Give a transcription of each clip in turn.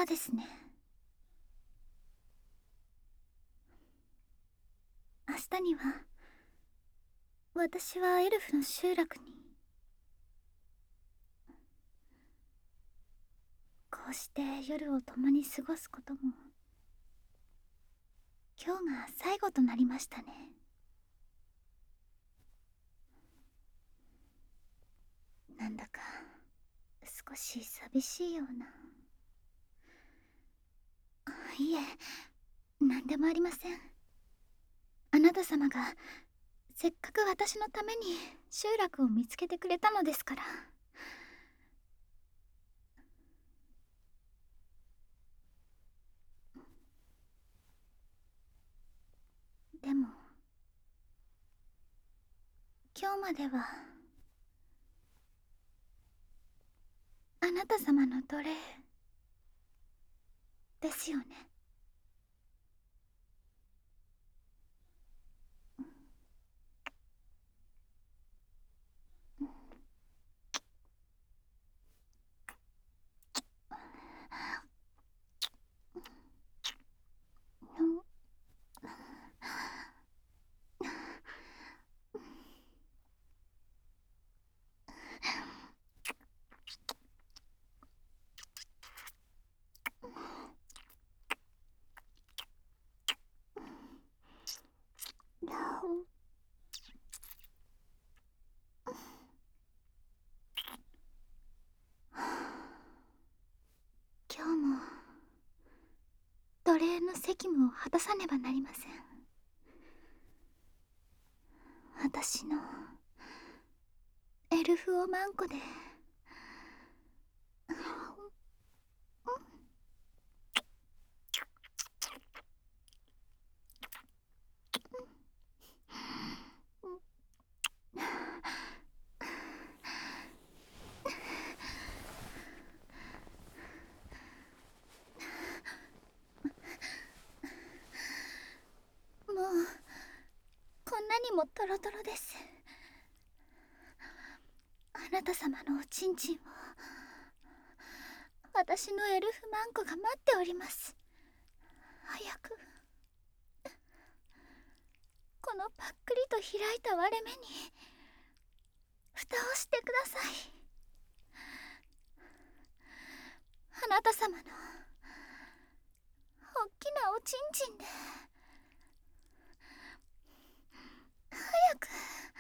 そうですね。明日には私はエルフの集落に、こうして夜を共に過ごすことも今日が最後となりましたね。なんだか少し寂しいような。いえ、何でもありません。あなた様がせっかく私のために集落を見つけてくれたのですから。でも今日まではあなた様の奴隷ですよね。今日も奴隷の責務を果たさねばなりません。私のエルフおまんこでもうこんなにもトロトロです。あなた様のおちんちんを私のエルフマンコが待っております。早くこのパックリと開いた割れ目に蓋をしてください。あなた様のおっきなおちんちんで早く。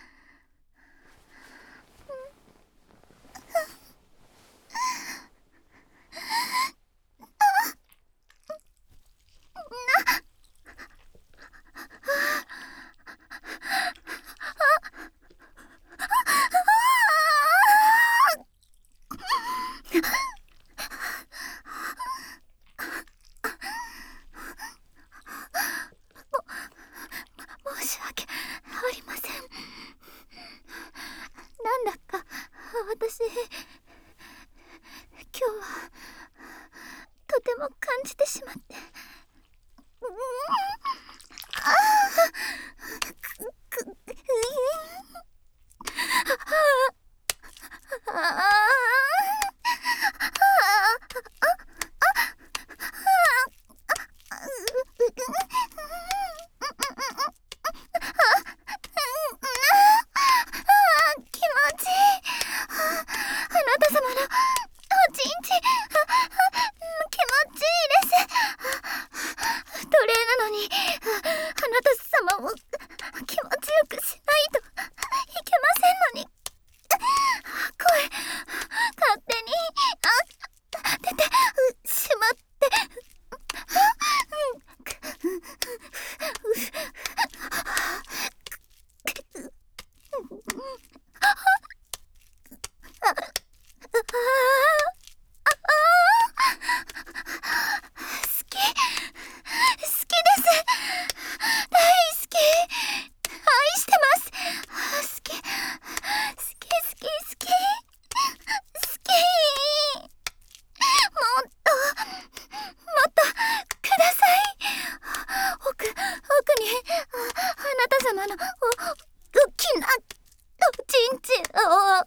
申し訳ありません。なんだか私今日はとても感じてしまって。気持ちいい。あなた様のおちんちん、気持ちいいです。奴隷なのにあなた様を気持ちよくしないといけませんのに、声勝手に出てしまって。好き、好きです。大好き、愛してます。好き、好き、好き、好き、好き。もっとください。奥にあなた様の大きなおちんちんを。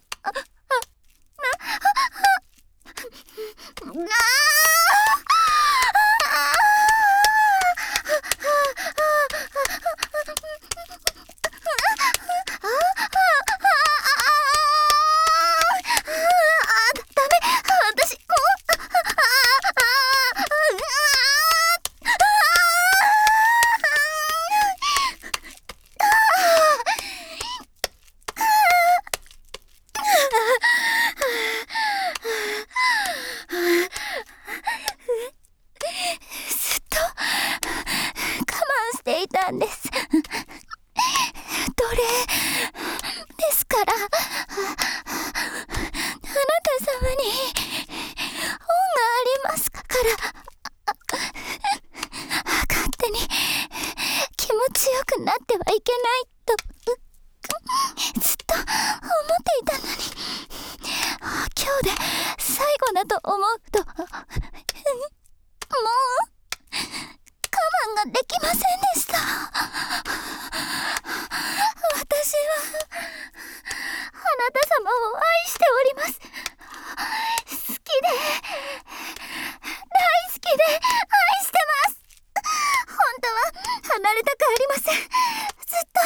ってはいけないとずっと思っていたのに、今日で最後だと思うともう我慢ができませんでした。私はあなた様を愛しております。好きで大好きで愛してます。本当は離れたくありません。ずっと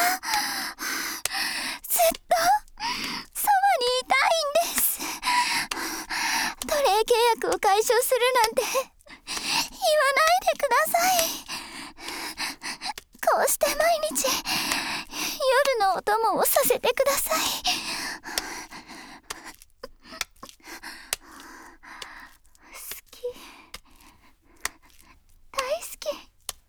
そばにいたいんです。奴隷契約を解消するなんて言わないでください。こうして毎日夜のお供をさせてください。好き、大好き。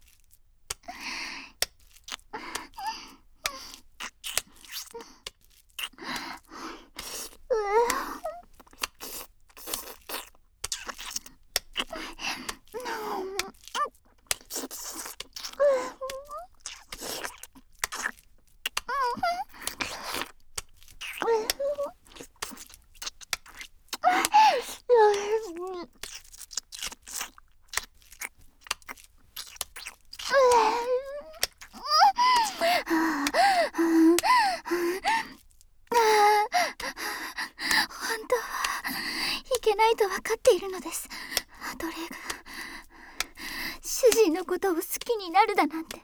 本当はいけないと分かっているのです。奴隷が主人のことを好きになるだなんて。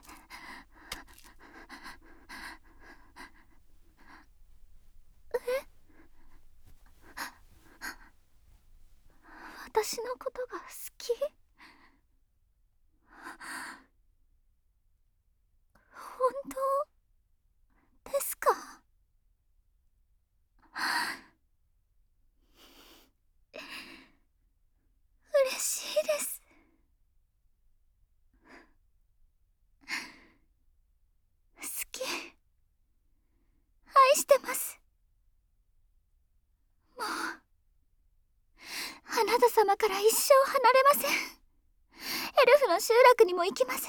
私のことが好き？本当ですか？嬉しいです。好き、愛してます。もうあなた様から一生離れません。エルフの集落にも行きません。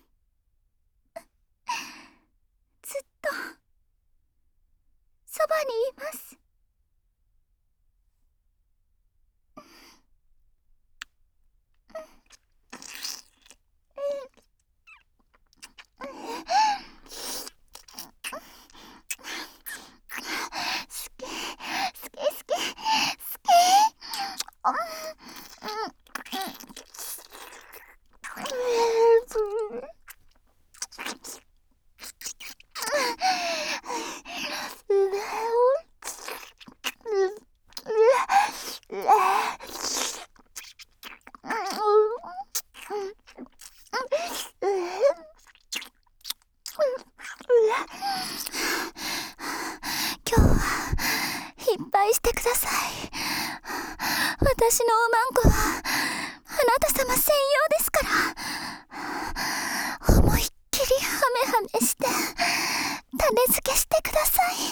ずっとそばにいます。今日はいっぱいしてください。私のおまんこはあなた様専用ですから。思いっきりハメハメして種付けしてください。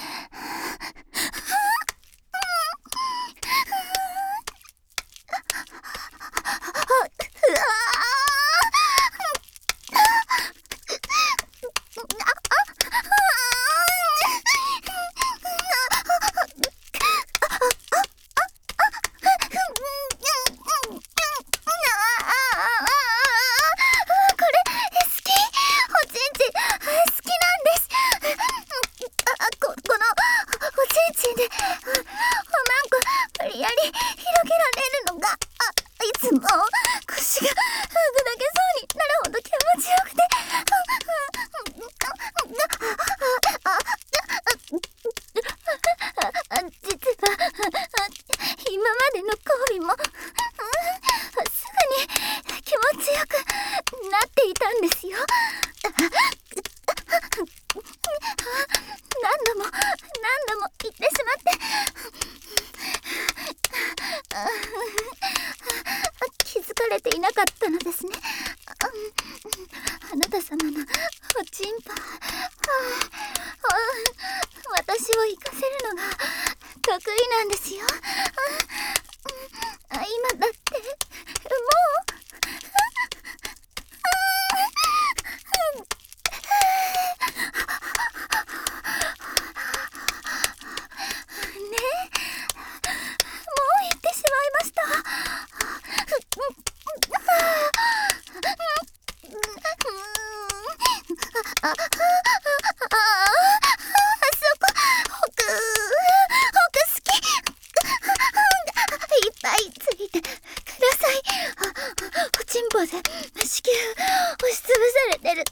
気づかれていなかったのですね。あなた様のおちんぽ、私を生かせるのが得意なんですよ。今だってもういっぱいついてください。おちんぽで子宮押しつぶされてる。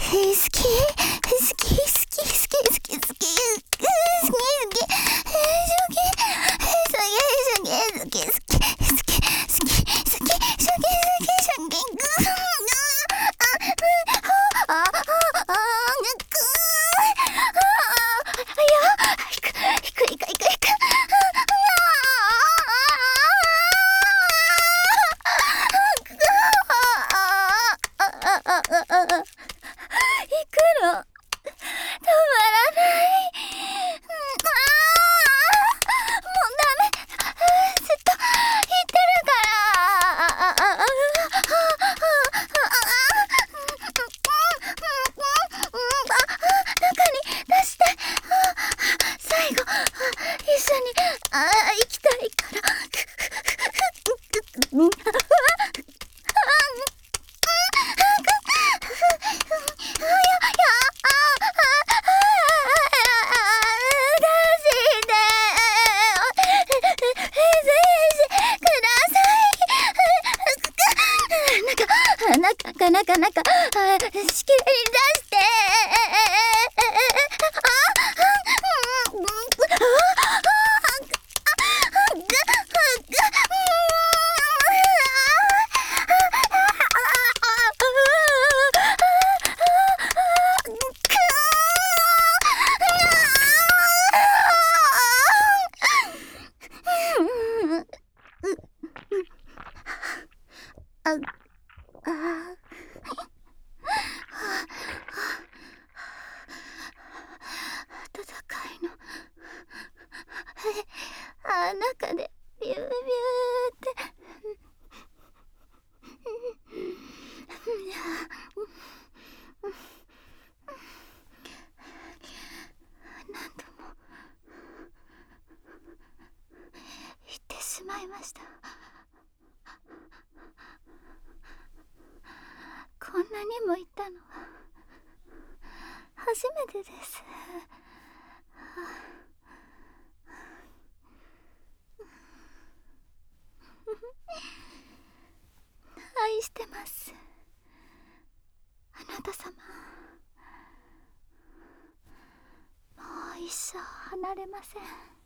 しきり出して中でビュービューって何度も言ってしまいました。こんなにも言ったのは初めてです。愛してます、あなた様。もう一生離れません。